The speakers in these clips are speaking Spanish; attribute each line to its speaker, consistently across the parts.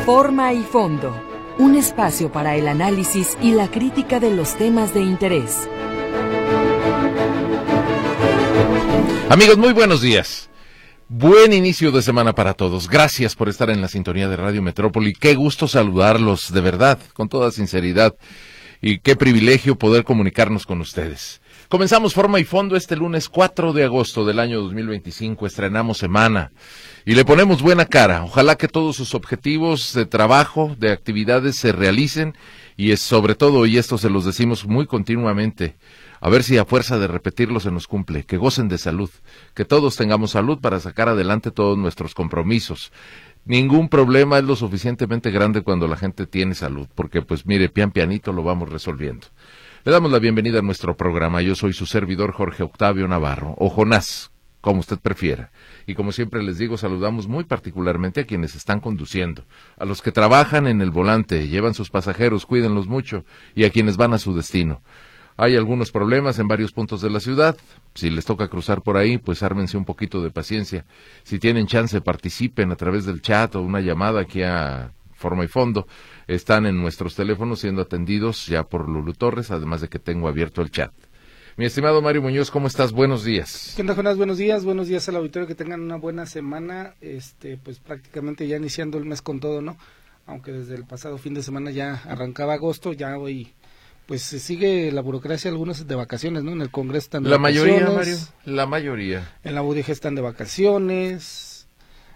Speaker 1: Forma y fondo, un espacio para el análisis y la crítica de los temas de interés.
Speaker 2: Amigos, muy buenos días. Buen inicio de semana para todos. Gracias por estar en la sintonía de Radio Metrópoli. Qué gusto saludarlos, de verdad, con toda sinceridad. Y qué privilegio poder comunicarnos con ustedes. Comenzamos Forma y Fondo este lunes 4 de agosto del año 2025. Estrenamos semana y le ponemos buena cara. Ojalá que todos sus objetivos de trabajo, de actividades se realicen y sobre todo, y esto se los decimos muy continuamente, a ver si a fuerza de repetirlo se nos cumple, que gocen de salud, que todos tengamos salud para sacar adelante todos nuestros compromisos. Ningún problema es lo suficientemente grande cuando la gente tiene salud, porque pues mire, pian pianito lo vamos resolviendo. Le damos la bienvenida a nuestro programa. Yo soy su servidor Jorge Octavio Navarro, o Jonás, como usted prefiera. Y como siempre les digo, saludamos muy particularmente a quienes están conduciendo, a los que trabajan en el volante, llevan sus pasajeros, cuídenlos mucho, y a quienes van a su destino. Hay algunos problemas en varios puntos de la ciudad. Si les toca cruzar por ahí, pues ármense un poquito de paciencia. Si tienen chance, participen a través del chat o una llamada aquí a Forma y Fondo. Están en nuestros teléfonos siendo atendidos ya por Lulu Torres, además de que tengo abierto el chat. Mi estimado Mario Muñoz, ¿cómo estás? Buenos días.
Speaker 3: ¿Qué onda, Jonás? Buenos días al auditorio, que tengan una buena semana, pues prácticamente ya iniciando el mes con todo, ¿no? Aunque desde el pasado fin de semana ya arrancaba agosto, ya hoy pues se sigue la burocracia, algunos de vacaciones, ¿no? En el Congreso están de vacaciones.
Speaker 2: La mayoría, Mario, la mayoría.
Speaker 3: En la UDG están de vacaciones,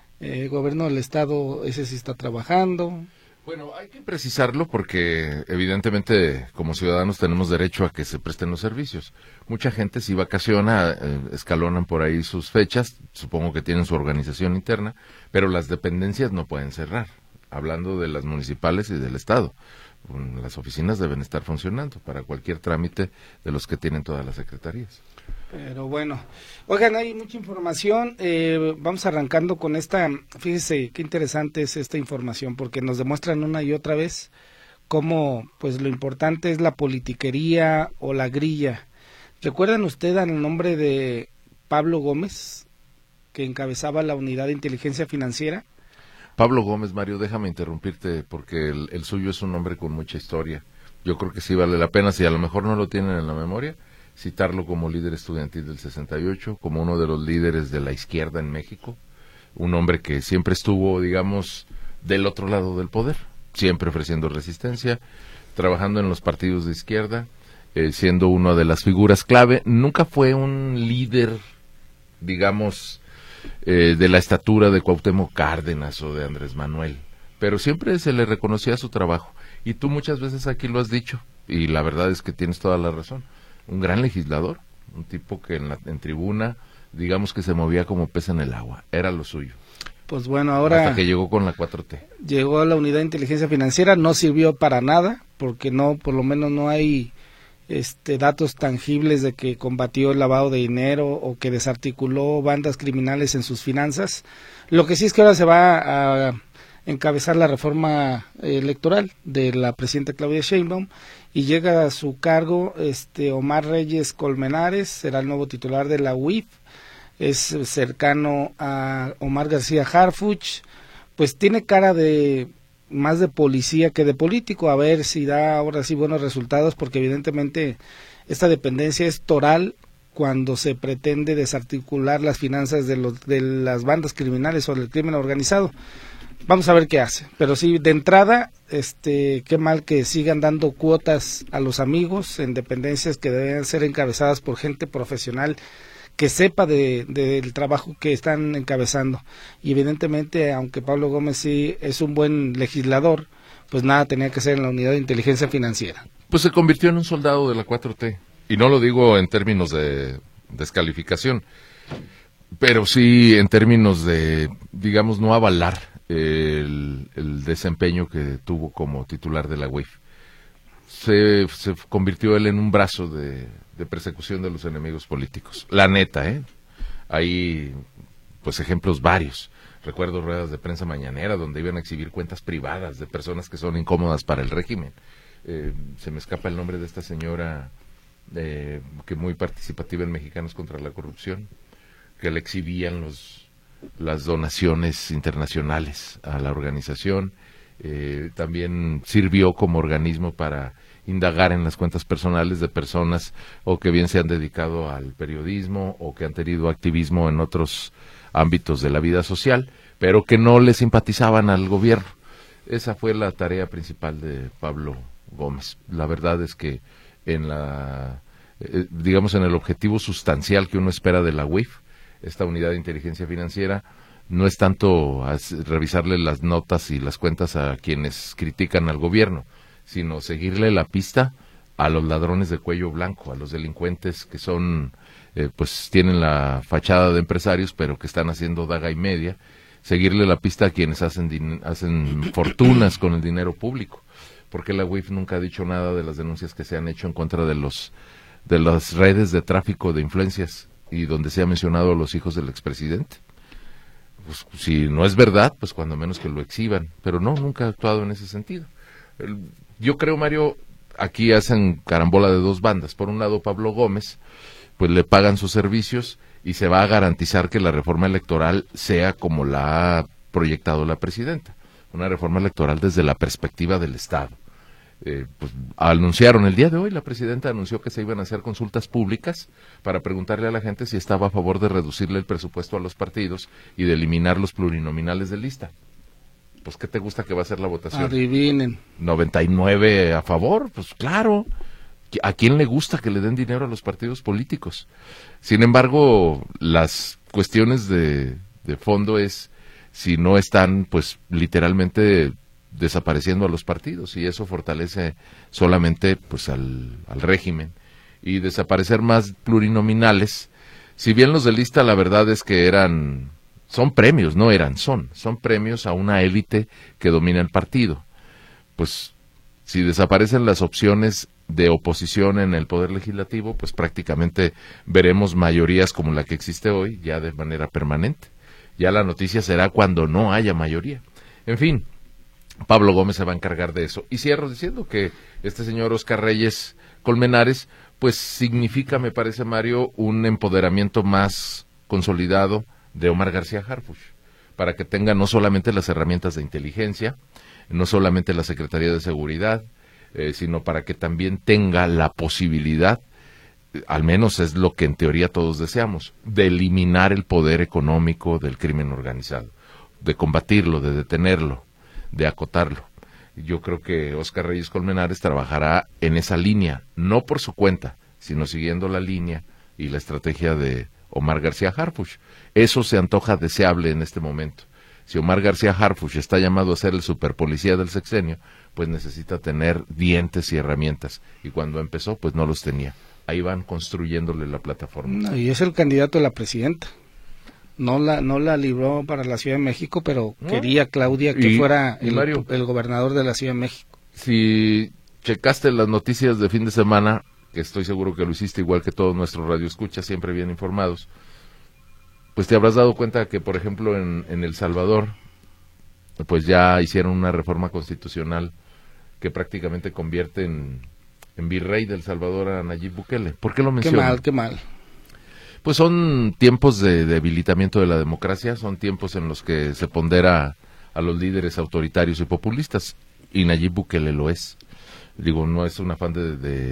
Speaker 3: el gobierno del estado, ese sí está trabajando.
Speaker 2: Bueno, hay que precisarlo porque evidentemente como ciudadanos tenemos derecho a que se presten los servicios. Mucha gente sí vacaciona, escalonan por ahí sus fechas, supongo que tienen su organización interna, pero las dependencias no pueden cerrar, hablando de las municipales y del estado. Las oficinas deben estar funcionando para cualquier trámite de los que tienen todas las secretarías.
Speaker 3: Pero bueno, oigan, hay mucha información, vamos arrancando con esta. Fíjese qué interesante es esta información, porque nos demuestran una y otra vez cómo pues lo importante es la politiquería o la grilla. ¿Recuerdan ustedes el nombre de Pablo Gómez, que encabezaba la unidad de inteligencia financiera?
Speaker 2: Pablo Gómez, Mario, déjame interrumpirte porque el suyo es un hombre con mucha historia. Yo creo que sí vale la pena, si a lo mejor no lo tienen en la memoria, citarlo como líder estudiantil del 68, como uno de los líderes de la izquierda en México, un hombre que siempre estuvo, digamos, del otro lado del poder, siempre ofreciendo resistencia, trabajando en los partidos de izquierda, siendo una de las figuras clave. Nunca fue un líder, digamos, de la estatura de Cuauhtémoc Cárdenas o de Andrés Manuel, pero siempre se le reconocía su trabajo, y tú muchas veces aquí lo has dicho, y la verdad es que tienes toda la razón. Un gran legislador, un tipo que en tribuna, digamos que se movía como pez en el agua, era lo suyo.
Speaker 3: Pues bueno, ahora
Speaker 2: hasta que llegó con la 4T.
Speaker 3: Llegó a la unidad de inteligencia financiera, no sirvió para nada, porque no, por lo menos no hay datos tangibles de que combatió el lavado de dinero o que desarticuló bandas criminales en sus finanzas. Lo que sí es que ahora se va a encabezar la reforma electoral de la presidenta Claudia Sheinbaum, y llega a su cargo Omar Reyes Colmenares, será el nuevo titular de la UIF, es cercano a Omar García Harfuch, pues tiene cara de más de policía que de político, a ver si da ahora sí buenos resultados, porque evidentemente esta dependencia es toral cuando se pretende desarticular las finanzas de las bandas criminales o del crimen organizado. Vamos a ver qué hace, pero sí, de entrada, qué mal que sigan dando cuotas a los amigos en dependencias que deben ser encabezadas por gente profesional que sepa del trabajo que están encabezando. Y evidentemente, aunque Pablo Gómez sí es un buen legislador, pues nada tenía que hacer en la unidad de inteligencia financiera.
Speaker 2: Pues se convirtió en un soldado de la 4T, y no lo digo en términos de descalificación, pero sí en términos de, digamos, no avalar el desempeño que tuvo como titular de la UIF. Se convirtió él en un brazo de persecución de los enemigos políticos. La neta, hay pues ejemplos varios. Recuerdo ruedas de prensa mañanera donde iban a exhibir cuentas privadas de personas que son incómodas para el régimen. Se me escapa el nombre de esta señora que muy participativa en Mexicanos contra la Corrupción, que le exhibían las donaciones internacionales a la organización, también sirvió como organismo para indagar en las cuentas personales de personas o que bien se han dedicado al periodismo o que han tenido activismo en otros ámbitos de la vida social, pero que no le simpatizaban al gobierno. Esa fue la tarea principal de Pablo Gómez. La verdad es que en digamos en el objetivo sustancial que uno espera de la UIF, esta unidad de inteligencia financiera, no es tanto revisarle las notas y las cuentas a quienes critican al gobierno, sino seguirle la pista a los ladrones de cuello blanco, a los delincuentes que son, pues tienen la fachada de empresarios, pero que están haciendo daga y media, seguirle la pista a quienes hacen fortunas con el dinero público. Porque la UIF nunca ha dicho nada de las denuncias que se han hecho en contra de las redes de tráfico de influencias y donde se ha mencionado a los hijos del expresidente. Pues, si no es verdad, pues cuando menos que lo exhiban, pero no, nunca ha actuado en ese sentido. Yo creo, Mario, aquí hacen carambola de dos bandas. Por un lado, Pablo Gómez, pues le pagan sus servicios y se va a garantizar que la reforma electoral sea como la ha proyectado la presidenta, una reforma electoral desde la perspectiva del Estado. Pues anunciaron el día de hoy, la presidenta anunció que se iban a hacer consultas públicas para preguntarle a la gente si estaba a favor de reducirle el presupuesto a los partidos y de eliminar los plurinominales de lista. Pues, ¿qué te gusta que va a ser la votación?
Speaker 3: Adivinen.
Speaker 2: 99 a favor, pues claro. ¿A quién le gusta que le den dinero a los partidos políticos? Sin embargo, las cuestiones de fondo es si no están, pues, literalmente desapareciendo a los partidos, y eso fortalece solamente, pues, al régimen. Y desaparecer más plurinominales, si bien los de lista la verdad es que son premios, son premios a una élite que domina el partido. Pues, si desaparecen las opciones de oposición en el Poder Legislativo, pues prácticamente veremos mayorías como la que existe hoy, ya de manera permanente. Ya la noticia será cuando no haya mayoría. En fin, Pablo Gómez se va a encargar de eso. Y cierro diciendo que este señor Óscar Reyes Colmenares, pues significa, me parece, Mario, un empoderamiento más consolidado de Omar García Harfuch, para que tenga no solamente las herramientas de inteligencia, no solamente la Secretaría de Seguridad, sino para que también tenga la posibilidad, al menos es lo que en teoría todos deseamos, de eliminar el poder económico del crimen organizado, de combatirlo, de detenerlo, de acotarlo. Yo creo que Óscar Reyes Colmenares trabajará en esa línea, no por su cuenta, sino siguiendo la línea y la estrategia de Omar García Harfuch. Eso se antoja deseable en este momento. Si Omar García Harfuch está llamado a ser el superpolicía del sexenio, pues necesita tener dientes y herramientas. Y cuando empezó, pues no los tenía. Ahí van construyéndole la plataforma.
Speaker 3: No, y es el candidato a la presidenta. No la libró para la Ciudad de México, pero quería Claudia que fuera el gobernador de la Ciudad de México.
Speaker 2: Si checaste las noticias de fin de semana, que estoy seguro que lo hiciste igual que todos nuestros radioescuchas, siempre bien informados, pues te habrás dado cuenta que, por ejemplo, en El Salvador, pues ya hicieron una reforma constitucional que prácticamente convierte en virrey del Salvador a Nayib Bukele. ¿Por qué lo menciono?
Speaker 3: Qué mal.
Speaker 2: Pues son tiempos de debilitamiento de la democracia, son tiempos en los que se pondera a los líderes autoritarios y populistas, y Nayib Bukele lo es. Digo, no es un afán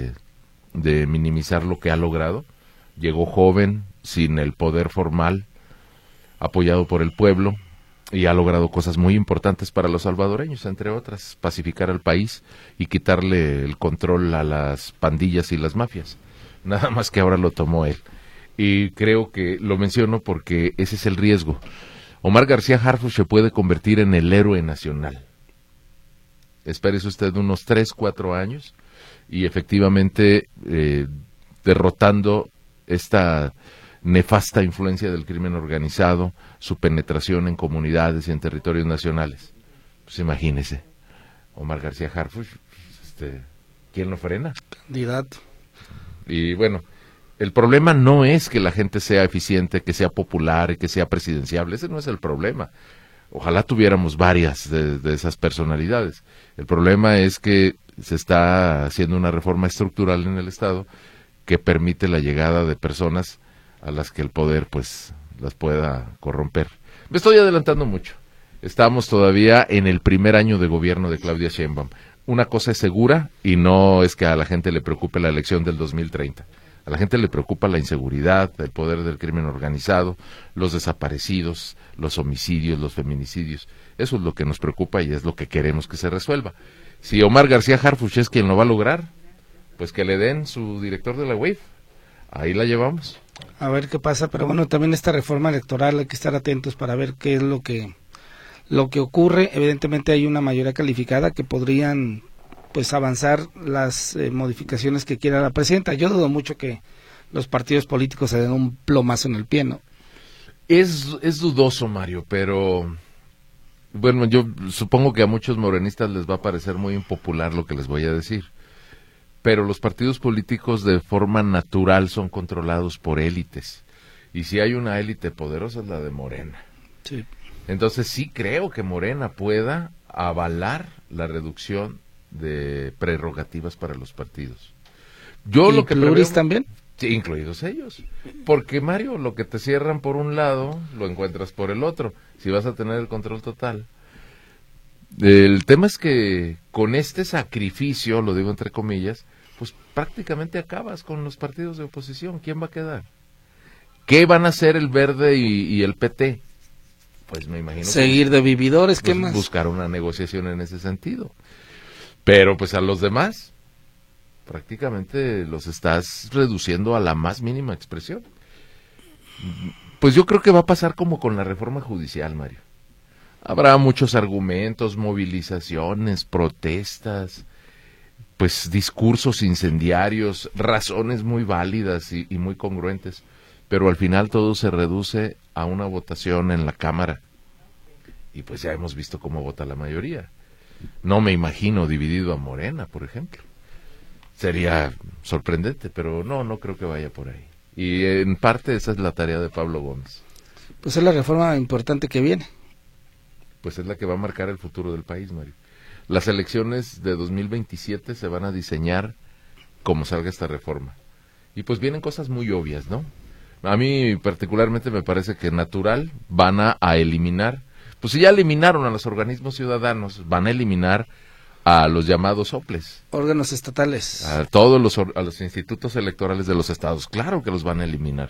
Speaker 2: de minimizar lo que ha logrado. Llegó joven, sin el poder formal, apoyado por el pueblo, y ha logrado cosas muy importantes para los salvadoreños, entre otras, pacificar al país y quitarle el control a las pandillas y las mafias. Nada más que ahora lo tomó él. Y creo que lo menciono porque ese es el riesgo. Omar García Harfuch se puede convertir en el héroe nacional. Espérese usted unos 3, 4 años y efectivamente derrotando esta nefasta influencia del crimen organizado, su penetración en comunidades y en territorios nacionales. Pues imagínese, Omar García Harfuch, ¿quién lo frena?
Speaker 3: Candidato.
Speaker 2: Y bueno, el problema no es que la gente sea eficiente, que sea popular y que sea presidenciable, ese no es el problema. Ojalá tuviéramos varias de esas personalidades. El problema es que se está haciendo una reforma estructural en el Estado que permite la llegada de personas a las que el poder pues las pueda corromper. Me estoy adelantando mucho. Estamos todavía en el primer año de gobierno de Claudia Sheinbaum. Una cosa es segura y no es que a la gente le preocupe la elección del 2030. A la gente le preocupa la inseguridad, el poder del crimen organizado, los desaparecidos, los homicidios, los feminicidios. Eso es lo que nos preocupa y es lo que queremos que se resuelva. Si Omar García Harfuch es quien lo va a lograr, pues que le den su director de la UIF. Ahí la llevamos.
Speaker 3: A ver qué pasa, pero bueno, también esta reforma electoral hay que estar atentos para ver qué es lo que ocurre. Evidentemente hay una mayoría calificada que podrían pues avanzar las modificaciones que quiera la presidenta. Yo dudo mucho que los partidos políticos se den un plomazo en el pie, ¿no?
Speaker 2: Es dudoso, Mario, pero bueno, yo supongo que a muchos morenistas les va a parecer muy impopular lo que les voy a decir. Pero los partidos políticos de forma natural son controlados por élites. Y si hay una élite poderosa es la de Morena.
Speaker 3: Sí.
Speaker 2: Entonces sí creo que Morena pueda avalar la reducción de prerrogativas para los partidos. Yo
Speaker 3: ¿Y
Speaker 2: lo que
Speaker 3: pluris
Speaker 2: preveo,
Speaker 3: también?
Speaker 2: Sí, incluidos ellos. Porque, Mario, lo que te cierran por un lado, lo encuentras por el otro. Si vas a tener el control total. El tema es que con este sacrificio, lo digo entre comillas, pues prácticamente acabas con los partidos de oposición. ¿Quién va a quedar? ¿Qué van a hacer el Verde y el PT? Pues me imagino
Speaker 3: seguir de vividores, ¿qué más?
Speaker 2: Buscar una negociación en ese sentido. Pero pues a los demás, prácticamente los estás reduciendo a la más mínima expresión. Pues yo creo que va a pasar como con la reforma judicial, Mario. Habrá muchos argumentos, movilizaciones, protestas, pues discursos incendiarios, razones muy válidas y muy congruentes, pero al final todo se reduce a una votación en la Cámara. Y pues ya hemos visto cómo vota la mayoría. No me imagino dividido a Morena, por ejemplo. Sería sorprendente, pero no creo que vaya por ahí. Y en parte esa es la tarea de Pablo Gómez.
Speaker 3: Pues es la reforma importante que viene.
Speaker 2: Pues es la que va a marcar el futuro del país, Mario. Las elecciones de 2027 se van a diseñar como salga esta reforma. Y pues vienen cosas muy obvias, ¿no? A mí particularmente me parece que natural van a eliminar, pues si ya eliminaron a los organismos ciudadanos, van a eliminar a los llamados OPLES.
Speaker 3: Órganos estatales.
Speaker 2: A todos a los institutos electorales de los estados, claro que los van a eliminar.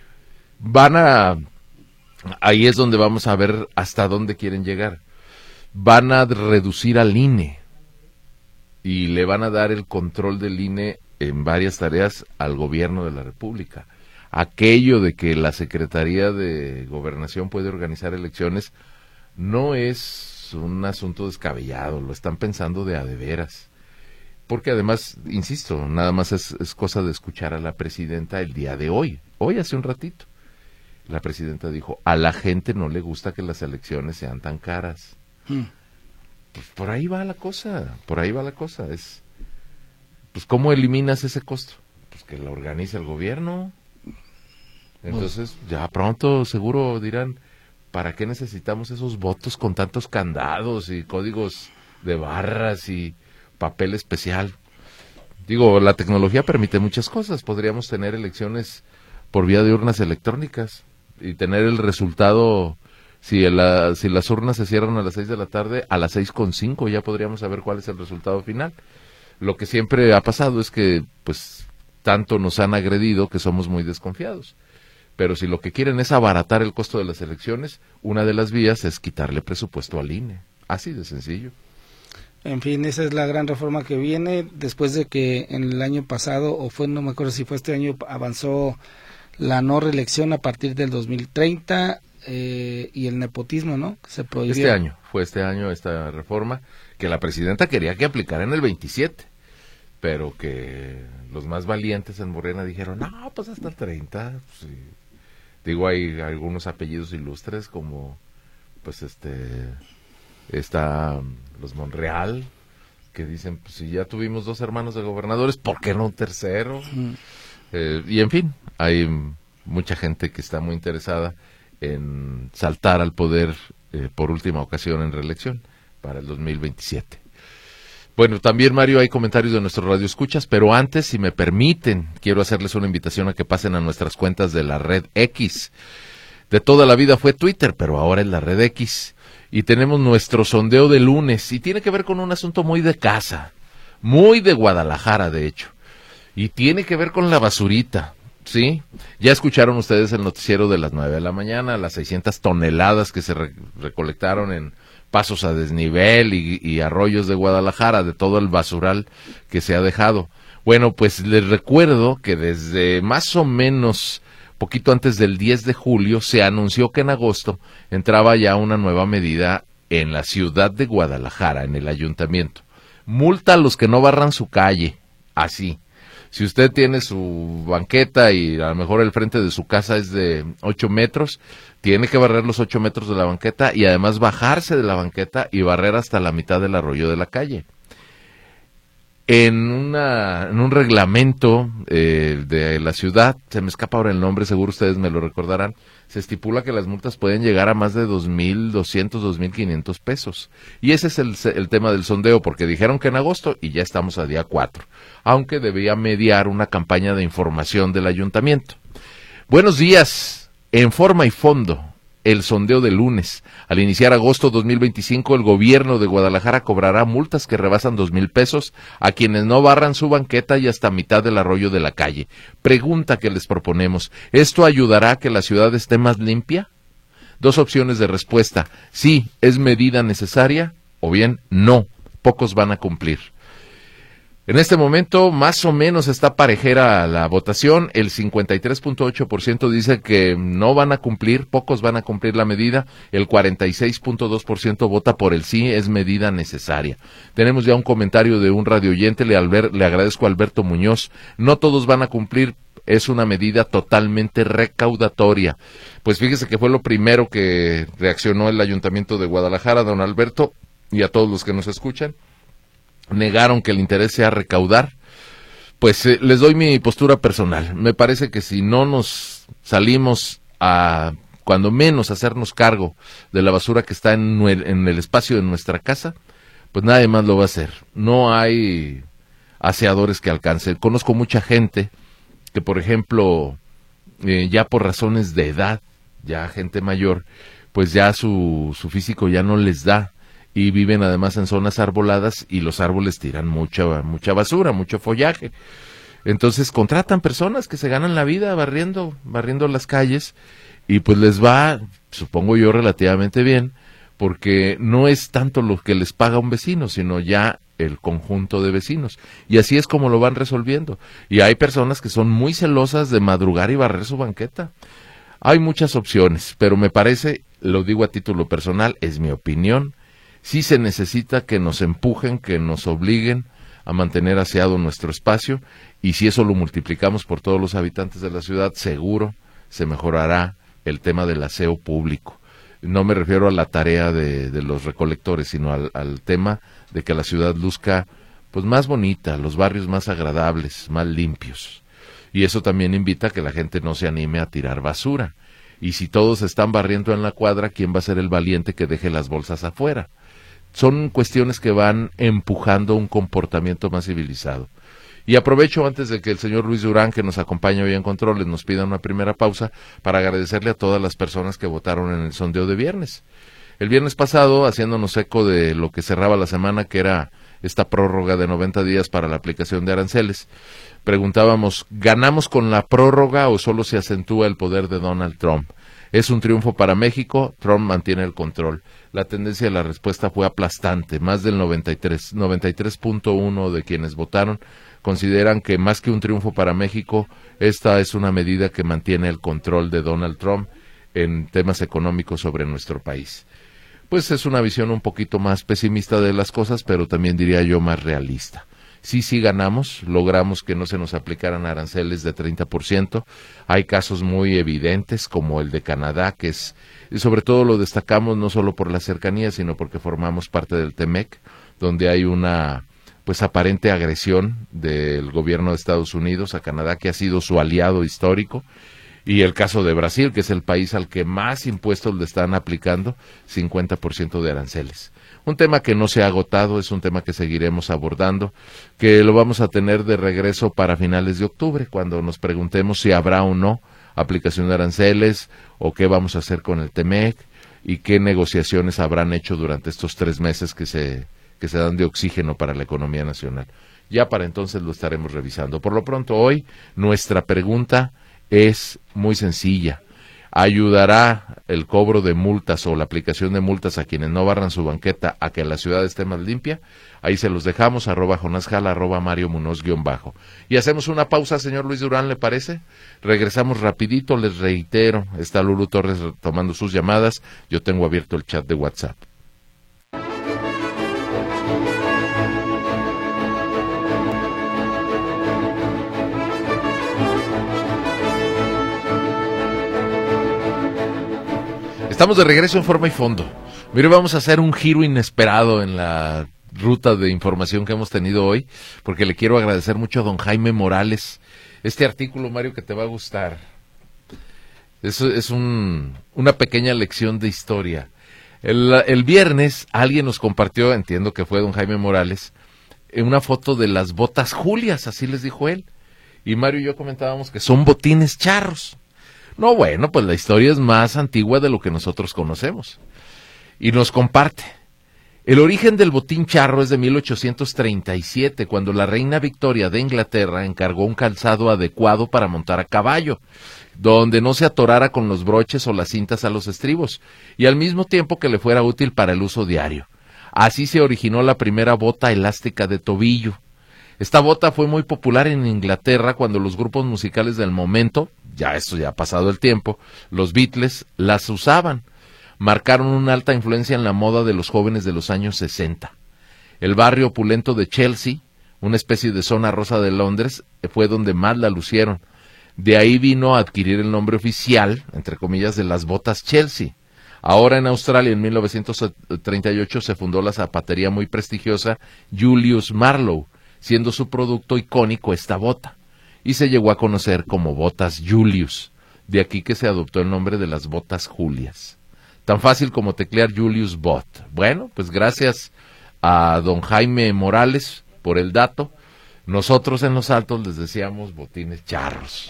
Speaker 2: Ahí es donde vamos a ver hasta dónde quieren llegar. Van a reducir al INE y le van a dar el control del INE en varias tareas al gobierno de la República. Aquello de que la Secretaría de Gobernación puede organizar elecciones no es un asunto descabellado, lo están pensando de a de veras. Porque además, insisto, nada más es cosa de escuchar a la presidenta el día de hoy hace un ratito. La presidenta dijo, a la gente no le gusta que las elecciones sean tan caras. Pues por ahí va la cosa, es, pues ¿cómo eliminas ese costo? Pues que lo organice el gobierno. Entonces, ya pronto seguro dirán, ¿para qué necesitamos esos votos con tantos candados y códigos de barras y papel especial? Digo, la tecnología permite muchas cosas, podríamos tener elecciones por vía de urnas electrónicas y tener el resultado, si las urnas se cierran a las 6 de la tarde, a las 6:05 ya podríamos saber cuál es el resultado final. Lo que siempre ha pasado es que, pues, tanto nos han agredido que somos muy desconfiados. Pero si lo que quieren es abaratar el costo de las elecciones, una de las vías es quitarle presupuesto al INE. Así de sencillo.
Speaker 3: En fin, esa es la gran reforma que viene después de que en el año pasado, no me acuerdo si fue este año, avanzó la no reelección a partir del 2030 y el nepotismo, ¿no? Que se prohibió.
Speaker 2: Fue este año esta reforma que la presidenta quería que aplicara en el 27, pero que los más valientes en Morena dijeron, no, pues hasta el 30, pues, sí. Digo, hay algunos apellidos ilustres como, pues está los Monreal, que dicen, pues si ya tuvimos 2 hermanos de gobernadores, ¿por qué no un tercero? Y en fin, hay mucha gente que está muy interesada en saltar al poder por última ocasión en reelección para el 2027. Bueno, también, Mario, hay comentarios de nuestro Radio Escuchas, pero antes, si me permiten, quiero hacerles una invitación a que pasen a nuestras cuentas de la red X. De toda la vida fue Twitter, pero ahora es la red X. y tenemos nuestro sondeo de lunes, y tiene que ver con un asunto muy de casa, muy de Guadalajara, de hecho, y tiene que ver con la basurita, ¿sí? Ya escucharon ustedes el noticiero de las 9 de la mañana, las 600 toneladas que se recolectaron en pasos a desnivel y arroyos de Guadalajara, de todo el basural que se ha dejado. Bueno, pues les recuerdo que desde más o menos poquito antes del 10 de julio se anunció que en agosto entraba ya una nueva medida en la ciudad de Guadalajara, en el ayuntamiento. Multa a los que no barran su calle, así. Si usted tiene su banqueta y a lo mejor el frente de su casa es de 8 metros, tiene que barrer los 8 metros de la banqueta y además bajarse de la banqueta y barrer hasta la mitad del arroyo de la calle. En un reglamento de la ciudad, se me escapa ahora el nombre, seguro ustedes me lo recordarán, se estipula que las multas pueden llegar a más de 2,200, 2,500 pesos. Y ese es el tema del sondeo, porque dijeron que en agosto y ya estamos a día 4, aunque debía mediar una campaña de información del ayuntamiento. Buenos días, en forma y fondo. El sondeo de lunes. Al iniciar agosto 2025, el gobierno de Guadalajara cobrará multas que rebasan 2,000 pesos a quienes no barran su banqueta y hasta mitad del arroyo de la calle. Pregunta que les proponemos, ¿esto ayudará a que la ciudad esté más limpia? 2 opciones de respuesta, sí, es medida necesaria, o bien, no, pocos van a cumplir. En este momento, más o menos está parejera la votación. El 53.8% dice que no van a cumplir, pocos van a cumplir la medida. El 46.2% vota por el sí, es medida necesaria. Tenemos ya un comentario de un radioyente, le agradezco a Alberto Muñoz. No todos van a cumplir, es una medida totalmente recaudatoria. Pues fíjese que fue lo primero que reaccionó el Ayuntamiento de Guadalajara, don Alberto, y a todos los que nos escuchan. Negaron que el interés sea recaudar. Pues les doy mi postura personal. Me parece que si no nos salimos a, cuando menos, hacernos cargo de la basura que está en el espacio de nuestra casa, pues nadie más lo va a hacer. No hay aseadores que alcancen. Conozco mucha gente que, por ejemplo, ya por razones de edad, ya gente mayor, pues ya su físico ya no les da. Y viven además en zonas arboladas y los árboles tiran mucha basura, mucho follaje. Entonces contratan personas que se ganan la vida barriendo las calles y pues les va, supongo yo, relativamente bien, porque no es tanto lo que les paga un vecino, sino ya el conjunto de vecinos. Y así es como lo van resolviendo. Y hay personas que son muy celosas de madrugar y barrer su banqueta. Hay muchas opciones, pero me parece, lo digo a título personal, es mi opinión, sí se necesita que nos empujen, que nos obliguen a mantener aseado nuestro espacio, y si eso lo multiplicamos por todos los habitantes de la ciudad, seguro se mejorará el tema del aseo público. No me refiero a la tarea de los recolectores, sino al tema de que la ciudad luzca pues más bonita, los barrios más agradables, más limpios. Y eso también invita a que la gente no se anime a tirar basura. Y si todos están barriendo en la cuadra, ¿quién va a ser el valiente que deje las bolsas afuera? Son cuestiones que van empujando un comportamiento más civilizado. Y aprovecho antes de que el señor Luis Durán, que nos acompaña hoy en Controles, nos pida una primera pausa para agradecerle a todas las personas que votaron en el sondeo de viernes. El viernes pasado, haciéndonos eco de lo que cerraba la semana, que era esta prórroga de 90 días para la aplicación de aranceles, preguntábamos, ¿ganamos con la prórroga o solo se acentúa el poder de Donald Trump? ¿Es un triunfo para México? Trump mantiene el control. La tendencia de la respuesta fue aplastante. Más del 93.1% de quienes votaron consideran que más que un triunfo para México, esta es una medida que mantiene el control de Donald Trump en temas económicos sobre nuestro país. Pues es una visión un poquito más pesimista de las cosas, pero también diría yo más realista. Sí ganamos, logramos que no se nos aplicaran aranceles de 30%. Hay casos muy evidentes como el de Canadá, que es, y sobre todo lo destacamos no solo por la cercanía, sino porque formamos parte del TEMEC, donde hay una pues aparente agresión del gobierno de Estados Unidos a Canadá, que ha sido su aliado histórico, y el caso de Brasil, que es el país al que más impuestos le están aplicando, 50% de aranceles. Un tema que no se ha agotado, es un tema que seguiremos abordando, que lo vamos a tener de regreso para finales de octubre, cuando nos preguntemos si habrá o no aplicación de aranceles, o qué vamos a hacer con el TEMEC, y qué negociaciones habrán hecho durante estos 3 meses que se dan de oxígeno para la economía nacional. Ya para entonces lo estaremos revisando. Por lo pronto hoy nuestra pregunta es muy sencilla. ¿Ayudará el cobro de multas o la aplicación de multas a quienes no barran su banqueta a que la ciudad esté más limpia? Ahí se los dejamos, @JonásJala, @Mario Munoz _. Y hacemos una pausa, señor Luis Durán, ¿le parece? Regresamos rapidito, les reitero, está Lulu Torres tomando sus llamadas, yo tengo abierto el chat de WhatsApp. Estamos de regreso en Forma y Fondo. Mire, vamos a hacer un giro inesperado en la ruta de información que hemos tenido hoy, porque le quiero agradecer mucho a don Jaime Morales. Este artículo, Mario, que te va a gustar. Es una pequeña lección de historia. El viernes alguien nos compartió, entiendo que fue don Jaime Morales, una foto de las botas Julias, así les dijo él. Y Mario y yo comentábamos que son botines charros. No, bueno, pues la historia es más antigua de lo que nosotros conocemos. Y nos comparte. El origen del botín charro es de 1837, cuando la reina Victoria de Inglaterra encargó un calzado adecuado para montar a caballo, donde no se atorara con los broches o las cintas a los estribos, y al mismo tiempo que le fuera útil para el uso diario. Así se originó la primera bota elástica de tobillo. Esta bota fue muy popular en Inglaterra cuando los grupos musicales del momento, ya ha pasado el tiempo, los Beatles las usaban. Marcaron una alta influencia en la moda de los jóvenes de los años 60. El barrio opulento de Chelsea, una especie de zona rosa de Londres, fue donde más la lucieron. De ahí vino a adquirir el nombre oficial, entre comillas, de las botas Chelsea. Ahora en Australia, en 1938, se fundó la zapatería muy prestigiosa Julius Marlowe, siendo su producto icónico esta bota, y se llegó a conocer como botas Julius, de aquí que se adoptó el nombre de las botas Julias. Tan fácil como teclear Julius Bot. Bueno, pues gracias a don Jaime Morales por el dato. Nosotros en Los Altos les decíamos botines charros.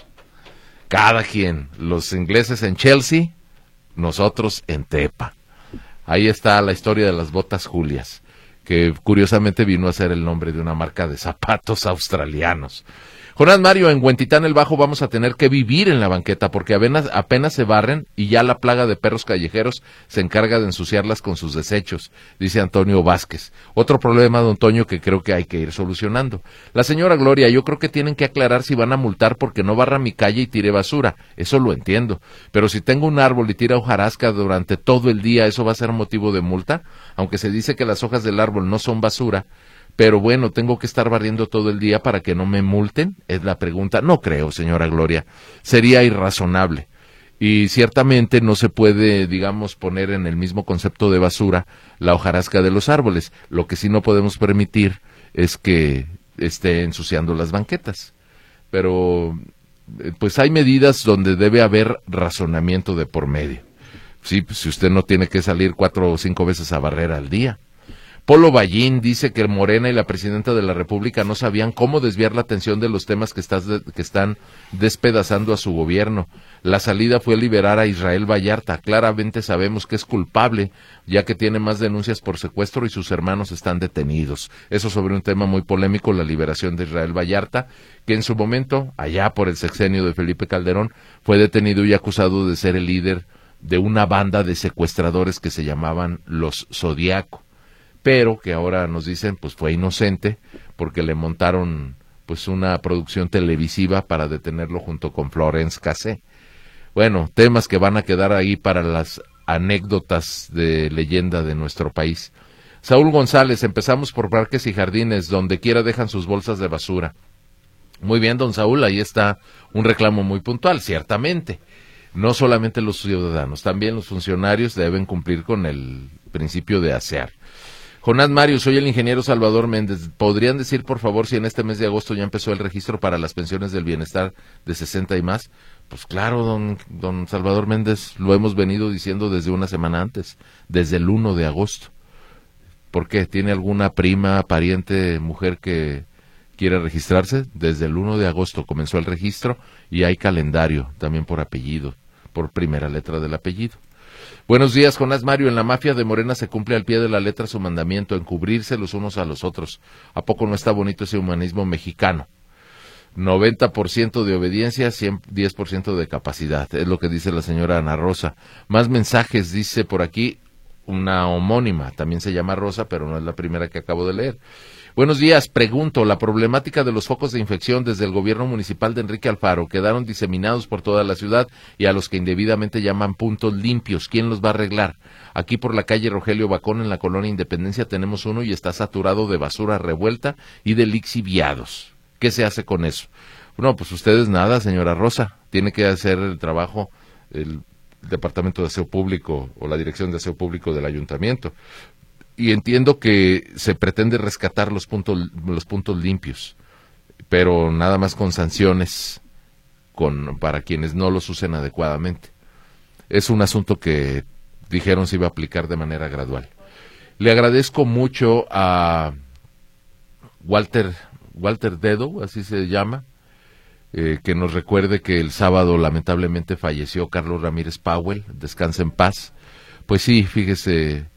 Speaker 2: Cada quien, los ingleses en Chelsea, nosotros en Tepa. Ahí está la historia de las botas Julias, que curiosamente vino a ser el nombre de una marca de zapatos australianos. Jonás Mario, en Huentitán el Bajo vamos a tener que vivir en la banqueta porque apenas se barren y ya la plaga de perros callejeros se encarga de ensuciarlas con sus desechos, dice Antonio Vázquez. Otro problema, don Toño, que creo que hay que ir solucionando. La señora Gloria, yo creo que tienen que aclarar si van a multar porque no barra mi calle y tire basura, eso lo entiendo, pero si tengo un árbol y tira hojarasca durante todo el día, ¿eso va a ser motivo de multa? Aunque se dice que las hojas del árbol no son basura, pero bueno, ¿tengo que estar barriendo todo el día para que no me multen? Es la pregunta. No creo, señora Gloria. Sería irrazonable. Y ciertamente no se puede, digamos, poner en el mismo concepto de basura la hojarasca de los árboles. Lo que sí no podemos permitir es que esté ensuciando las banquetas. Pero, pues hay medidas donde debe haber razonamiento de por medio. Sí, pues, si usted no tiene que salir 4 o 5 veces a barrer al día. Polo Ballín dice que Morena y la presidenta de la República no sabían cómo desviar la atención de los temas que están despedazando a su gobierno. La salida fue liberar a Israel Vallarta. Claramente sabemos que es culpable, ya que tiene más denuncias por secuestro y sus hermanos están detenidos. Eso sobre un tema muy polémico, la liberación de Israel Vallarta, que en su momento, allá por el sexenio de Felipe Calderón, fue detenido y acusado de ser el líder de una banda de secuestradores que se llamaban los Zodiaco, pero que ahora nos dicen pues fue inocente porque le montaron pues una producción televisiva para detenerlo junto con Florence Cassé. Bueno, temas que van a quedar ahí para las anécdotas de leyenda de nuestro país. Saúl González, empezamos por parques y jardines, donde quiera dejan sus bolsas de basura. Muy bien, don Saúl, ahí está un reclamo muy puntual, ciertamente. No solamente los ciudadanos, también los funcionarios deben cumplir con el principio de asear. Jonás Mario, soy el ingeniero Salvador Méndez. ¿Podrían decir, por favor, si en este mes de agosto ya empezó el registro para las pensiones del bienestar de 60 y más? Pues claro, don Salvador Méndez, lo hemos venido diciendo desde una semana antes, desde el 1 de agosto. ¿Por qué? ¿Tiene alguna prima, pariente, mujer que quiere registrarse? Desde el 1 de agosto comenzó el registro y hay calendario, también por apellido, por primera letra del apellido. Buenos días, Jonás Mario. En la mafia de Morena se cumple al pie de la letra su mandamiento, encubrirse los unos a los otros. ¿A poco no está bonito ese humanismo mexicano? 90% de obediencia, 10% de capacidad, es lo que dice la señora Ana Rosa. Más mensajes, dice por aquí una homónima, también se llama Rosa, pero no es la primera que acabo de leer. Buenos días, pregunto, la problemática de los focos de infección desde el gobierno municipal de Enrique Alfaro quedaron diseminados por toda la ciudad y a los que indebidamente llaman puntos limpios, ¿quién los va a arreglar? Aquí por la calle Rogelio Bacón en la colonia Independencia tenemos uno y está saturado de basura revuelta y de lixiviados. ¿Qué se hace con eso? No, pues ustedes nada, señora Rosa, tiene que hacer el trabajo el Departamento de Aseo Público o la Dirección de Aseo Público del Ayuntamiento. Y entiendo que se pretende rescatar los puntos limpios, pero nada más con sanciones para quienes no los usen adecuadamente. Es un asunto que dijeron se iba a aplicar de manera gradual. Le agradezco mucho a Walter Dedo, así se llama, que nos recuerde que el sábado lamentablemente falleció Carlos Ramírez Powell, descansa en paz. Pues sí, fíjese,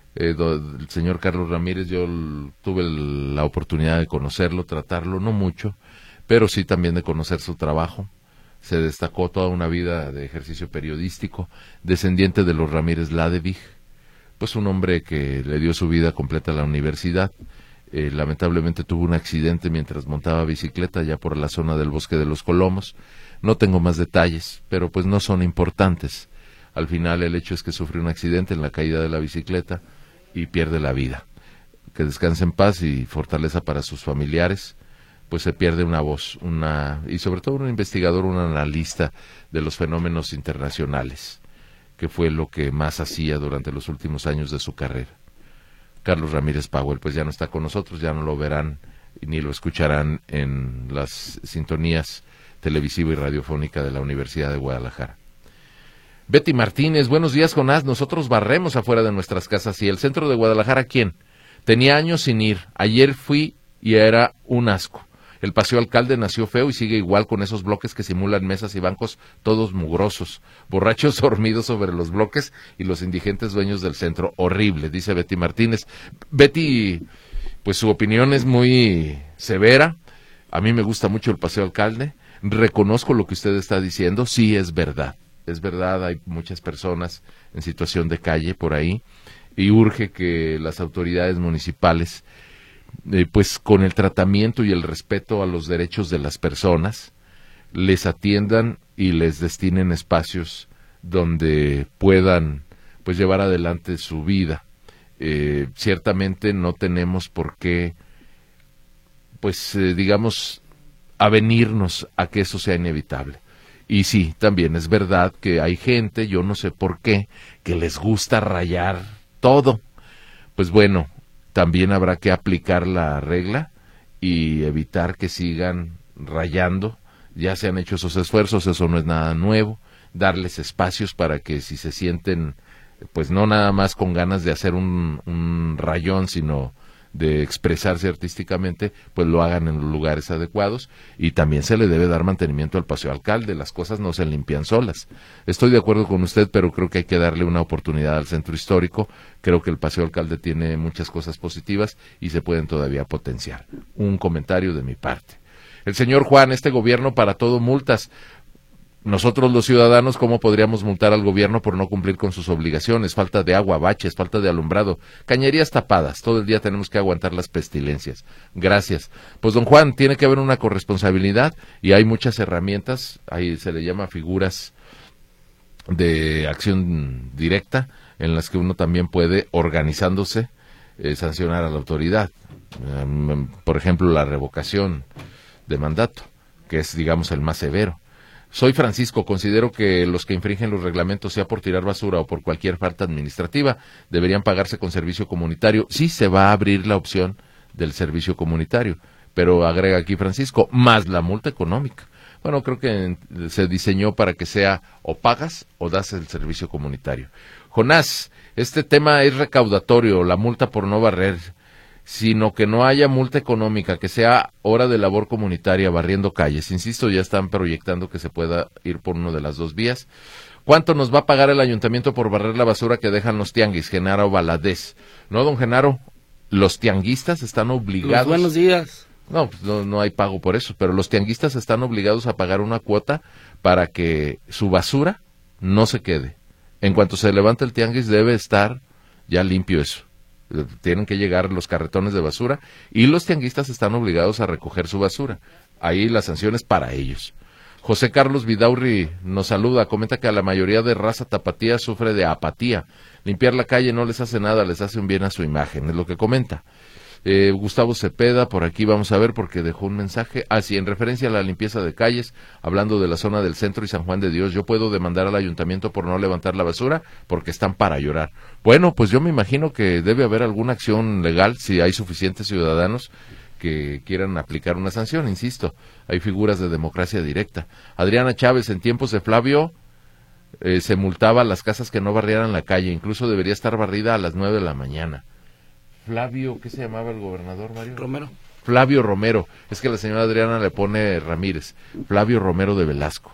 Speaker 2: el señor Carlos Ramírez, yo tuve la oportunidad de conocerlo, tratarlo, no mucho, pero sí también de conocer su trabajo. Se destacó toda una vida de ejercicio periodístico, descendiente de los Ramírez Ladevig, pues un hombre que le dio su vida completa a la universidad. Lamentablemente tuvo un accidente mientras montaba bicicleta ya por la zona del Bosque de los Colomos. No tengo más detalles, pero pues no son importantes. Al final el hecho es que sufrió un accidente en la caída de la bicicleta y pierde la vida. Que descanse en paz y fortaleza para sus familiares. Pues se pierde una voz, y sobre todo un investigador, un analista de los fenómenos internacionales, que fue lo que más hacía durante los últimos años de su carrera. Carlos Ramírez Powell, pues ya no está con nosotros, ya no lo verán ni lo escucharán en las sintonías televisiva y radiofónica de la Universidad de Guadalajara. Betty Martínez, buenos días, Jonás. Nosotros barremos afuera de nuestras casas y el centro de Guadalajara, ¿quién? Tenía años sin ir. Ayer fui y era un asco. El Paseo Alcalde nació feo y sigue igual con esos bloques que simulan mesas y bancos todos mugrosos, borrachos dormidos sobre los bloques y los indigentes dueños del centro. Horrible, dice Betty Martínez. Betty, pues su opinión es muy severa. A mí me gusta mucho el Paseo Alcalde. Reconozco lo que usted está diciendo. Sí, es verdad. Es verdad, hay muchas personas en situación de calle por ahí y urge que las autoridades municipales pues con el tratamiento y el respeto a los derechos de las personas, les atiendan y les destinen espacios donde puedan pues llevar adelante su vida. Ciertamente no tenemos por qué, pues digamos, avenirnos a que eso sea inevitable. Y sí, también es verdad que hay gente, yo no sé por qué, que les gusta rayar todo. Pues bueno, también habrá que aplicar la regla y evitar que sigan rayando. Ya se han hecho esos esfuerzos, eso no es nada nuevo. Darles espacios para que si se sienten, pues no nada más con ganas de hacer un rayón, sino de expresarse artísticamente, pues lo hagan en los lugares adecuados. Y también se le debe dar mantenimiento al Paseo Alcalde, las cosas no se limpian solas. Estoy de acuerdo con usted, pero creo que hay que darle una oportunidad al centro histórico. Creo que el Paseo Alcalde tiene muchas cosas positivas y se pueden todavía potenciar. Un comentario de mi parte. El señor Juan, este gobierno para todo multas. Nosotros los ciudadanos, ¿cómo podríamos multar al gobierno por no cumplir con sus obligaciones? Falta de agua, baches, falta de alumbrado, cañerías tapadas, todo el día tenemos que aguantar las pestilencias. Gracias. Pues don Juan, tiene que haber una corresponsabilidad y hay muchas herramientas, ahí se le llama figuras de acción directa, en las que uno también puede, organizándose, sancionar a la autoridad. Por ejemplo, la revocación de mandato, que es, digamos, el más severo. Soy Francisco, considero que los que infringen los reglamentos, sea por tirar basura o por cualquier falta administrativa, deberían pagarse con servicio comunitario. Sí, se va a abrir la opción del servicio comunitario, pero agrega aquí Francisco, más la multa económica. Bueno, creo que se diseñó para que sea o pagas o das el servicio comunitario. Jonás, este tema es recaudatorio, la multa por no barrer, sino que no haya multa económica, que sea hora de labor comunitaria barriendo calles. Insisto, ya están proyectando que se pueda ir por una de las dos vías. ¿Cuánto nos va a pagar el ayuntamiento por barrer la basura que dejan los tianguis? Genaro Valadez. No, don Genaro, los tianguistas están obligados...
Speaker 3: Buenos días.
Speaker 2: No, pues no hay pago por eso, pero los tianguistas están obligados a pagar una cuota para que su basura no se quede. En cuanto se levanta el tianguis debe estar ya limpio eso. Tienen que llegar los carretones de basura y los tianguistas están obligados a recoger su basura. Ahí la sanción es para ellos. José Carlos Vidaurri nos saluda, comenta que a la mayoría de raza tapatía sufre de apatía. Limpiar la calle no les hace nada, les hace un bien a su imagen, es lo que comenta. Gustavo Cepeda, por aquí vamos a ver porque dejó un mensaje. Sí, en referencia a la limpieza de calles, hablando de la zona del centro y San Juan de Dios, yo puedo demandar al ayuntamiento por no levantar la basura porque están para llorar. Bueno, pues yo me imagino que debe haber alguna acción legal si hay suficientes ciudadanos que quieran aplicar una sanción, insisto, hay figuras de democracia directa. Adriana Chávez, en tiempos de Flavio se multaba a las casas que no barrieran la calle, incluso debería estar barrida a las 9 de la mañana. Flavio, ¿qué se llamaba el gobernador, Mario?
Speaker 3: Romero.
Speaker 2: Flavio Romero, es que la señora Adriana le pone Ramírez, Flavio Romero de Velasco.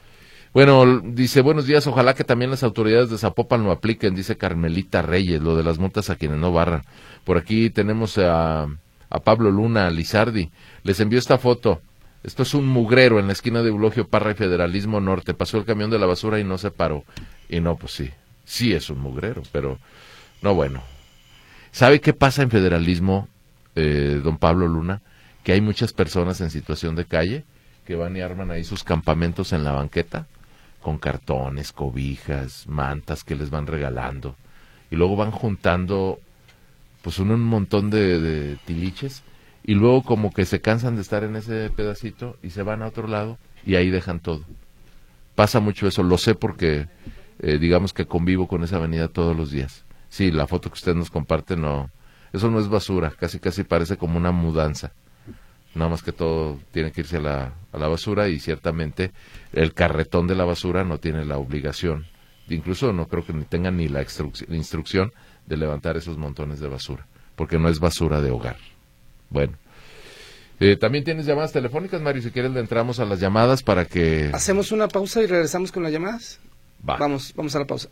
Speaker 2: Bueno, dice, buenos días, ojalá que también las autoridades de Zapopan lo apliquen, dice Carmelita Reyes, lo de las multas a quienes no barran. Por aquí tenemos a Pablo Luna Lizardi, les envió esta foto. Esto es un mugrero en la esquina de Eulogio Parra y Federalismo Norte, pasó el camión de la basura y no se paró. Y no, pues sí es un mugrero, pero no, bueno. ¿Sabe qué pasa en Federalismo, don Pablo Luna? Que hay muchas personas en situación de calle que van y arman ahí sus campamentos en la banqueta, con cartones, cobijas, mantas que les van regalando, y luego van juntando pues un montón de tiliches, y luego como que se cansan de estar en ese pedacito y se van a otro lado y ahí dejan todo. Pasa mucho eso, lo sé porque digamos que convivo con esa avenida todos los días. Sí, la foto que usted nos comparte no, eso no es basura, casi parece como una mudanza. Nada más que todo tiene que irse a la basura y ciertamente el carretón de la basura no tiene la obligación, incluso no creo que ni tengan ni la instrucción de levantar esos montones de basura, porque no es basura de hogar. Bueno, también tienes llamadas telefónicas, Mario, si quieres le entramos a las llamadas para que...
Speaker 3: ¿Hacemos una pausa y regresamos con las llamadas?
Speaker 2: Va.
Speaker 3: Vamos a la pausa.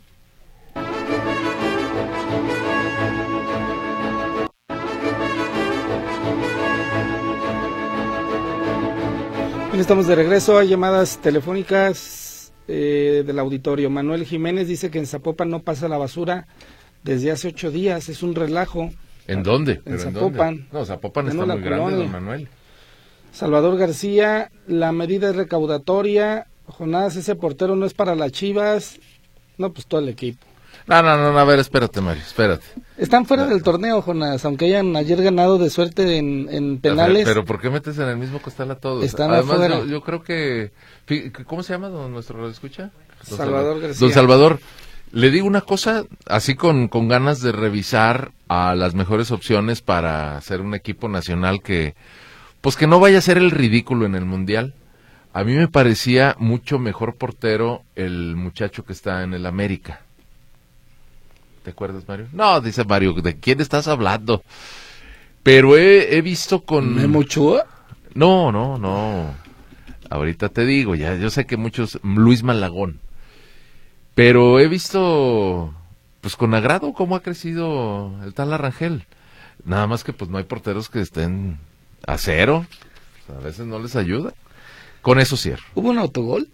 Speaker 3: Estamos de regreso a llamadas telefónicas del auditorio. Manuel Jiménez dice que en Zapopan no pasa la basura desde hace 8 días, es un relajo.
Speaker 2: ¿En dónde?
Speaker 3: En Zapopan.
Speaker 2: ¿En dónde? No, Zapopan está muy grande, don Manuel.
Speaker 3: Salvador García, la medida es recaudatoria. Jonás, ese portero no es para las Chivas. No, pues todo el equipo.
Speaker 2: No, a ver, espérate, Mario, espérate.
Speaker 3: Están fuera del torneo, Jonás, aunque hayan ayer ganado de suerte en penales.
Speaker 2: Pero ¿por qué metes en el mismo costal a todos?
Speaker 3: Están
Speaker 2: además,
Speaker 3: afuera.
Speaker 2: yo creo que... ¿Cómo se llama nuestro radioescucha?
Speaker 3: Salvador García.
Speaker 2: Don Salvador, le digo una cosa, así con ganas de revisar a las mejores opciones para hacer un equipo nacional que no vaya a ser el ridículo en el Mundial. A mí me parecía mucho mejor portero el muchacho que está en el América. ¿Te acuerdas, Mario? No, dice Mario, ¿de quién estás hablando? Pero he visto con...
Speaker 3: ¿Memo Ochoa?
Speaker 2: No. Ahorita te digo, ya yo sé que muchos... Luis Malagón. Pero he visto, pues con agrado, cómo ha crecido el tal Arrangel. Nada más que pues no hay porteros que estén a cero. A veces no les ayuda. Con eso cierro.
Speaker 3: ¿Hubo un autogol?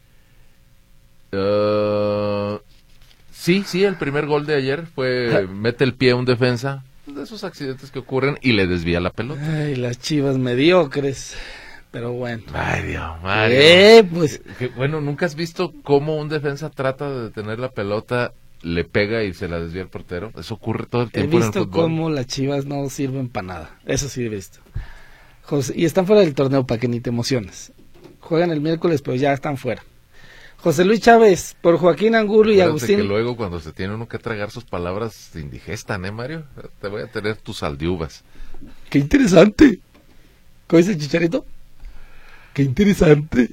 Speaker 2: Sí, el primer gol de ayer fue mete el pie a un defensa, de esos accidentes que ocurren y le desvía la pelota.
Speaker 3: Ay, las Chivas mediocres, pero bueno.
Speaker 2: Ay, Dios, Mario.
Speaker 3: Pues.
Speaker 2: Bueno, ¿nunca has visto cómo un defensa trata de detener la pelota, le pega y se la desvía el portero? Eso ocurre todo el tiempo en el fútbol.
Speaker 3: He visto cómo las Chivas no sirven para nada, eso sí he visto. José, y están fuera del torneo para que ni te emociones. Juegan el miércoles, pero ya están fuera. José Luis Chávez, por Joaquín Angulo y Agustín.
Speaker 2: Que luego cuando se tiene uno que tragar sus palabras se indigestan, Mario? Te voy a tener tus saldiuvas.
Speaker 3: ¡Qué interesante! ¿Cómo dice el Chicharito? ¡Qué interesante!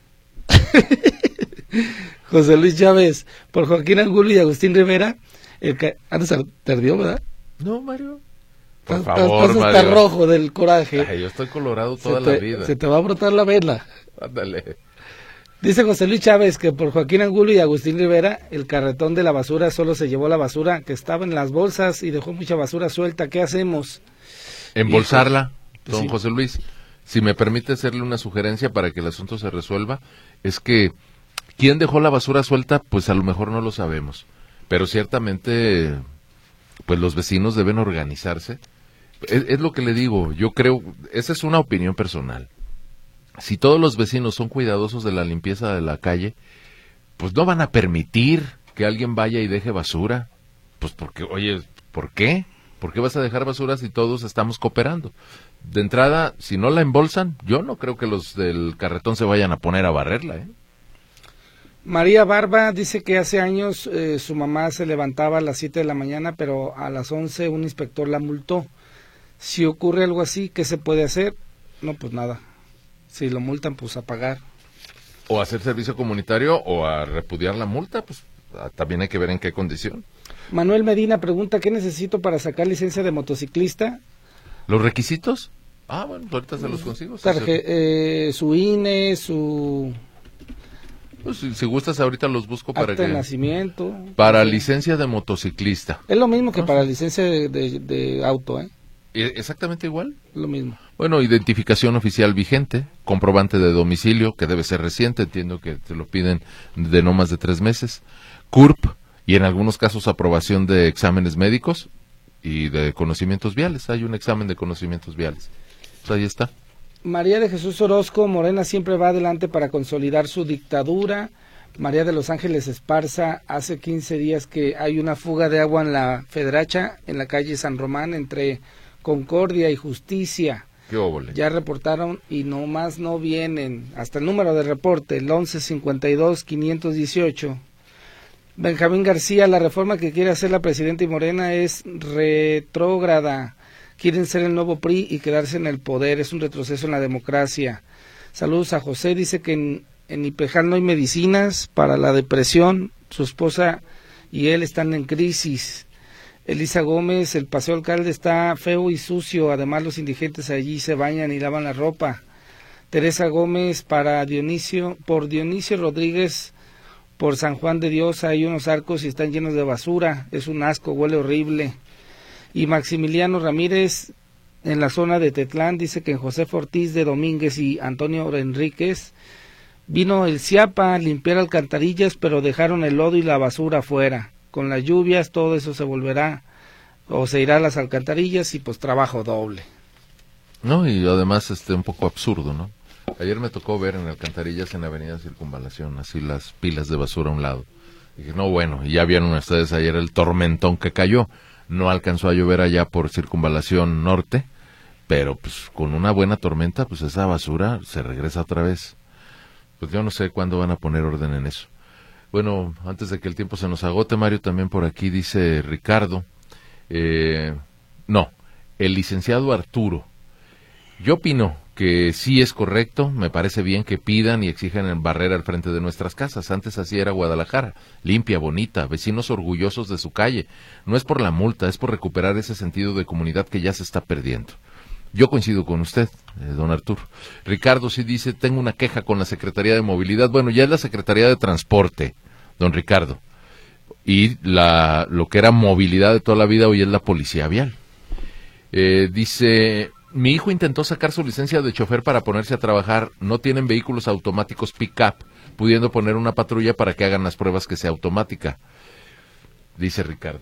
Speaker 3: José Luis Chávez, por Joaquín Angulo y Agustín Rivera. Antes te ardió, ¿verdad?
Speaker 2: No, Mario. Por favor,
Speaker 3: Mario. Estás rojo del coraje.
Speaker 2: Ay, yo estoy colorado toda la vida.
Speaker 3: Se te va a brotar la vela.
Speaker 2: Ándale.
Speaker 3: Dice José Luis Chávez que por Joaquín Angulo y Agustín Rivera, el carretón de la basura solo se llevó la basura que estaba en las bolsas y dejó mucha basura suelta. ¿Qué hacemos?
Speaker 2: Embolsarla,
Speaker 3: Pues
Speaker 2: don
Speaker 3: sí.
Speaker 2: José Luis. Si me permite hacerle una sugerencia para que el asunto se resuelva, es que ¿quién dejó la basura suelta? Pues a lo mejor no lo sabemos, pero ciertamente pues los vecinos deben organizarse. Es lo que le digo, yo creo, esa es una opinión personal. Si todos los vecinos son cuidadosos de la limpieza de la calle, pues no van a permitir que alguien vaya y deje basura. Pues porque, oye, ¿por qué? ¿Por qué vas a dejar basura si todos estamos cooperando? De entrada, si no la embolsan, yo no creo que los del carretón se vayan a poner a barrerla, ¿eh?
Speaker 3: María Barba dice que hace años su mamá se levantaba a las 7 de la mañana, pero a las 11 un inspector la multó. Si ocurre algo así, ¿qué se puede hacer? No, pues nada. Si lo multan, pues a pagar.
Speaker 2: O hacer servicio comunitario o a repudiar la multa, pues también hay que ver en qué condición.
Speaker 3: Manuel Medina pregunta, ¿qué necesito para sacar licencia de motociclista?
Speaker 2: ¿Los requisitos? Ah, bueno, ahorita se los consigo.
Speaker 3: Su INE, su
Speaker 2: Pues, si gustas, ahorita los busco para
Speaker 3: acta de
Speaker 2: que...
Speaker 3: nacimiento.
Speaker 2: Para
Speaker 3: no sé.
Speaker 2: licencia de motociclista.
Speaker 3: Es lo mismo que
Speaker 2: No
Speaker 3: para
Speaker 2: sé.
Speaker 3: licencia de auto, ¿eh?
Speaker 2: Exactamente igual.
Speaker 3: Lo mismo.
Speaker 2: Bueno, identificación oficial vigente, comprobante de domicilio, que debe ser reciente, entiendo que te lo piden de no más de 3 meses, CURP, y en algunos casos aprobación de exámenes médicos y de conocimientos viales. Hay un examen de conocimientos viales. Pues ahí está.
Speaker 3: María de Jesús Orozco, Morena siempre va adelante para consolidar su dictadura. María de Los Ángeles Esparza, hace 15 días que hay una fuga de agua en la Fedracha, en la calle San Román, entre Concordia y Justicia.
Speaker 2: Qué óvole.
Speaker 3: Ya reportaron y nomás no vienen. Hasta el número de reporte, el 1152-518. Benjamín García, la reforma que quiere hacer la presidenta y Morena es retrógrada. Quieren ser el nuevo PRI y quedarse en el poder. Es un retroceso en la democracia. Saludos a José. Dice que en Ipejal no hay medicinas para la depresión. Su esposa y él están en crisis. Elisa Gómez, el Paseo Alcalde está feo y sucio. Además, los indigentes allí se bañan y lavan la ropa. Teresa Gómez, por Dionisio Rodríguez, por San Juan de Dios hay unos arcos y están llenos de basura. Es un asco, huele horrible. Y Maximiliano Ramírez, en la zona de Tetlán, dice que en José Ortiz de Domínguez y Antonio Enríquez vino el CIAPA a limpiar alcantarillas, pero dejaron el lodo y la basura afuera. Con las lluvias todo eso se volverá o se irá a las alcantarillas y pues trabajo doble.
Speaker 2: No, y además un poco absurdo, ¿no? Ayer me tocó ver en alcantarillas en la avenida Circunvalación, así las pilas de basura a un lado. Dije, no, bueno, y ya vieron ustedes ayer el tormentón que cayó. No alcanzó a llover allá por Circunvalación Norte, pero pues con una buena tormenta, pues esa basura se regresa otra vez. Pues yo no sé cuándo van a poner orden en eso. Bueno, antes de que el tiempo se nos agote, Mario, también por aquí dice Ricardo, el licenciado Arturo. Yo opino que sí es correcto, me parece bien que pidan y exijan barrera al frente de nuestras casas. Antes así era Guadalajara, limpia, bonita, vecinos orgullosos de su calle. No es por la multa, es por recuperar ese sentido de comunidad que ya se está perdiendo. Yo coincido con usted, don Arturo. Ricardo sí dice, tengo una queja con la Secretaría de Movilidad. Bueno, ya es la Secretaría de Transporte, don Ricardo. Y lo que era movilidad de toda la vida hoy es la Policía Vial. Dice, mi hijo intentó sacar su licencia de chofer para ponerse a trabajar. No tienen vehículos automáticos pick-up, pudiendo poner una patrulla para que hagan las pruebas que sea automática. Dice Ricardo.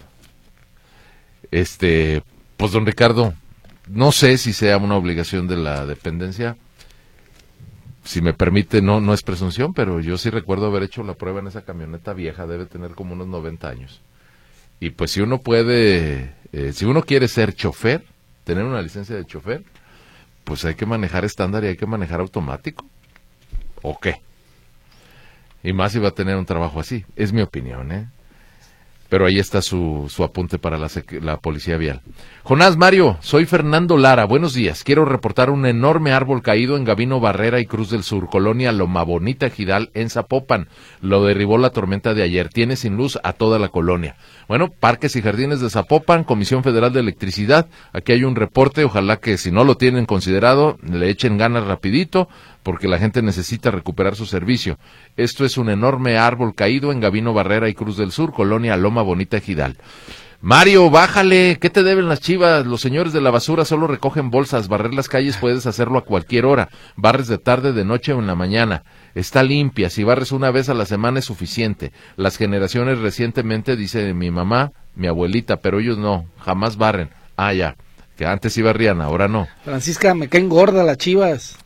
Speaker 2: Pues don Ricardo, no sé si sea una obligación de la dependencia. Si me permite, no es presunción, pero yo sí recuerdo haber hecho la prueba en esa camioneta vieja, debe tener como unos 90 años. Y pues si uno puede, si uno quiere ser chofer, tener una licencia de chofer, pues hay que manejar estándar y hay que manejar automático. ¿O qué? Y más si va a tener un trabajo así, es mi opinión, ¿eh? Pero ahí está su apunte para la Policía Vial. Jonás Mario, soy Fernando Lara, buenos días. Quiero reportar un enorme árbol caído en Gabino Barrera y Cruz del Sur, colonia Loma Bonita, Ejidal, en Zapopan. Lo derribó la tormenta de ayer. Tiene sin luz a toda la colonia. Bueno, Parques y Jardines de Zapopan, Comisión Federal de Electricidad. Aquí hay un reporte, ojalá que si no lo tienen considerado, le echen ganas rapidito porque la gente necesita recuperar su servicio. Esto es un enorme árbol caído en Gavino Barrera y Cruz del Sur, colonia Loma Bonita, Ejidal. Mario, bájale, ¿qué te deben las Chivas? Los señores de la basura solo recogen bolsas, barrer las calles puedes hacerlo a cualquier hora, barres de tarde, de noche o en la mañana, está limpia, si barres una vez a la semana es suficiente. Las generaciones recientemente, dice mi mamá, mi abuelita, pero ellos no, jamás barren. Ah, ya, que antes sí barrían, ahora no.
Speaker 3: Francisca, me caen gordas las Chivas.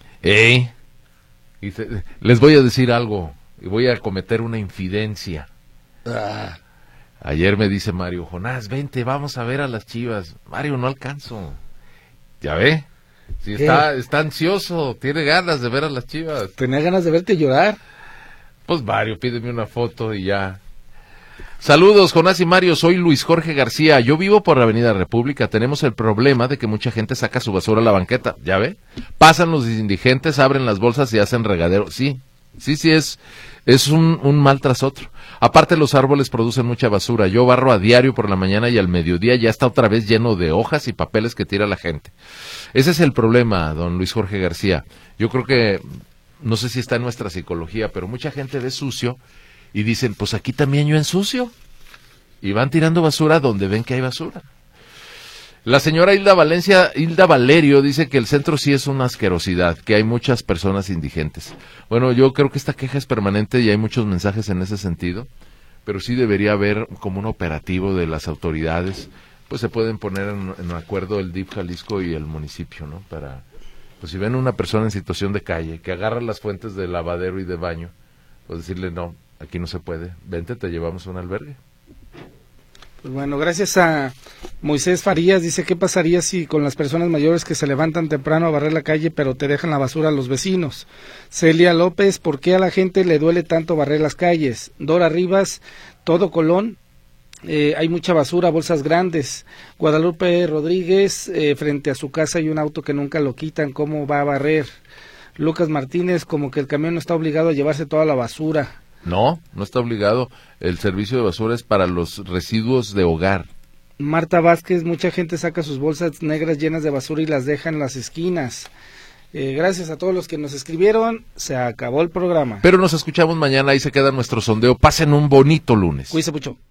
Speaker 2: Les voy a decir algo, y voy a cometer una infidencia. Ayer me dice Mario, Jonás, vente, vamos a ver a las Chivas. Mario, no alcanzo. ¿Ya ve? Si está ansioso, tiene ganas de ver a las Chivas.
Speaker 3: Tenía ganas de verte llorar.
Speaker 2: Pues Mario, pídeme una foto y ya. Saludos, Jonás y Mario, soy Luis Jorge García. Yo vivo por la Avenida República. Tenemos el problema de que mucha gente saca su basura a la banqueta. ¿Ya ve? Pasan los indigentes, abren las bolsas y hacen regadero. Sí, es un mal tras otro. Aparte, los árboles producen mucha basura. Yo barro a diario por la mañana y al mediodía ya está otra vez lleno de hojas y papeles que tira la gente. Ese es el problema, don Luis Jorge García. Yo creo que, no sé si está en nuestra psicología, pero mucha gente ve sucio y dicen, pues aquí también yo ensucio. Y van tirando basura donde ven que hay basura. La señora Hilda Valerio dice que el centro sí es una asquerosidad, que hay muchas personas indigentes. Bueno, yo creo que esta queja es permanente y hay muchos mensajes en ese sentido, pero sí debería haber como un operativo de las autoridades, pues se pueden poner en acuerdo el DIF Jalisco y el municipio, ¿no? Para, pues si ven una persona en situación de calle, que agarra las fuentes de lavadero y de baño, pues decirle, no, aquí no se puede, vente, te llevamos a un albergue.
Speaker 3: Pues bueno, gracias a Moisés Farías, dice, ¿qué pasaría si con las personas mayores que se levantan temprano a barrer la calle pero te dejan la basura a los vecinos? Celia López, ¿por qué a la gente le duele tanto barrer las calles? Dora Rivas, todo Colón, hay mucha basura, bolsas grandes. Guadalupe Rodríguez, frente a su casa hay un auto que nunca lo quitan, ¿cómo va a barrer? Lucas Martínez, como que el camión no está obligado a llevarse toda la basura.
Speaker 2: No está obligado. El servicio de basura es para los residuos de hogar.
Speaker 3: Marta Vázquez, mucha gente saca sus bolsas negras llenas de basura y las deja en las esquinas. Gracias a todos los que nos escribieron. Se acabó el programa.
Speaker 2: Pero nos escuchamos mañana. Ahí se queda nuestro sondeo. Pasen un bonito lunes.
Speaker 3: Cuídense mucho.